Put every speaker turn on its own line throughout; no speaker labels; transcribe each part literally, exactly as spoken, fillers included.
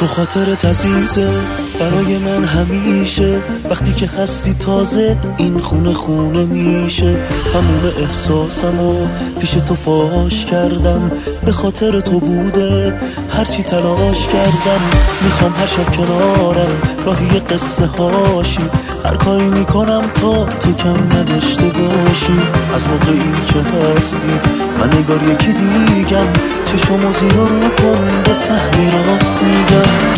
تو خاطرت عزیزه برای من همیشه، وقتی که هستی تازه این خونه خونه میشه. تموم احساسمو پیش تو فاش کردم، به خاطر تو بوده هرچی تلاش کردم. میخوام هر شب کنارم راهی قصه هاشی، هر کاری میکنم تا تو کم نداشته باشی. از موقعی که هستی من نگار یکی دیگم، چشمو زیر رو کن بفهمی راست میگم.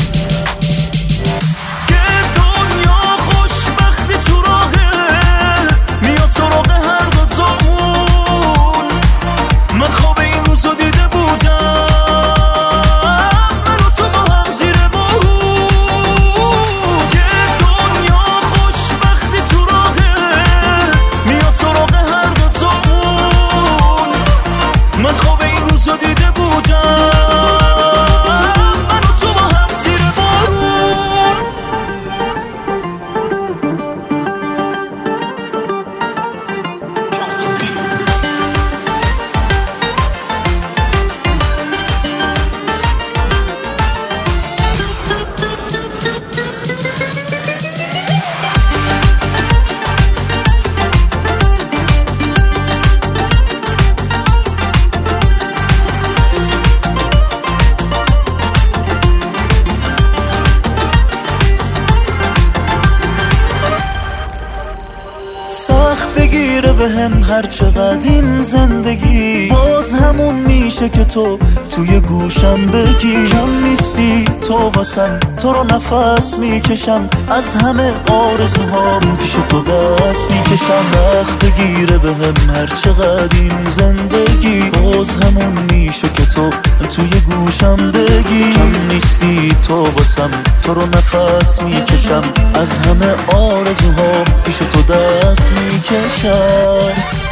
سخت بگیره به هم هر چقدر این زندگی، باز همون میشه که تو توی گوشم بگی. کم نیستی تو واسم، تو رو نفس میکشم، از همه آرزوهام پیش تو دست میکشم. سخت بگیره به هم هر چقدر این زندگی، باز همون میشه که تو توی گوشم بگی. کم نیستی تو واسم، تو رو نفس میکشم، از همه آرزوهام پیش تو دست میکشم.